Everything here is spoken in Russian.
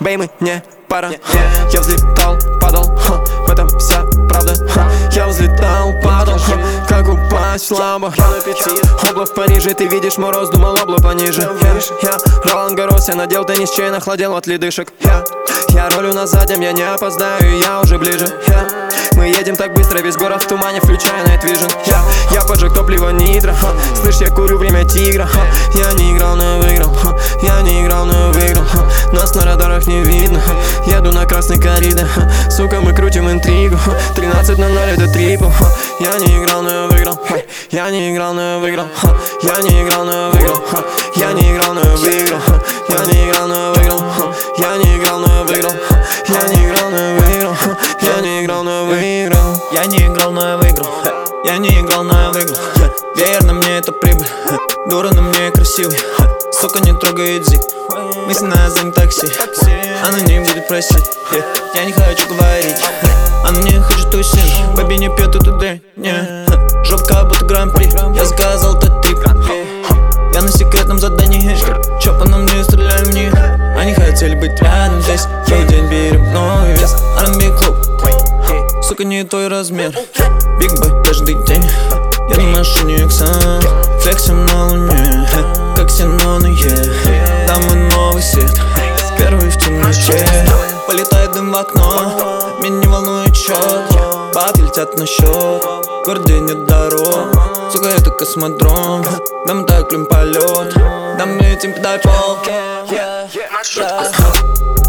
Эй, мы не пара. Я взлетал, падал, в этом вся правда. Я взлетал, падал, как упасть слабо. Облако в Париже, ты видишь мороз, думал облако пониже. Я Ролан Гаррос, я надел теннис чейн, охладел от ледышек. Я ролю на заднем, я не опоздаю, я уже ближе. Мы едем так быстро, весь город в тумане, включая Night Vision. Я поджег топливо нитро, слышь, я курю время тигра. Я не играл, но выиграл, я не играл, но выиграл. Нас на радарах не видно, еду на красный коридор. Сука, мы крутим интригу, 13:00 это трипл. Я не играл, но выиграл, я не играл, но выиграл. Я не играл, но выиграл, я не играл, но выиграл. Я не играл, но выиграл, я не играл, но выиграл. Я не играл, но выиграл, я не играл, но выиграл. Я не играл, но я выиграл. Я не играл, но я выиграл. Веер на мне это прибыль, дура на мне красивый. Сука не трогает зик, мысленно за такси. Она не будет просить, я не хочу говорить. Она не хочет тусить, бэби не пьет эту дрянь. Жопка будто гран-при, я заказал этот трип. Я на секретном задании, чё по нам не стреляем в них. Они хотели быть рядом здесь, целый день берем новый вес. R&B клуб, сука не твой размер. Биг бой каждый день, я на машине Xan. Флексим на луне, как ксеноны, там и новый свет, первый в темноте. Полетает дым в окно, меня не волнует счет. Бабки летят на счет, в городе нет дорог. Сука, это космодром, да мы так любим полет. Да мы летим подать пол.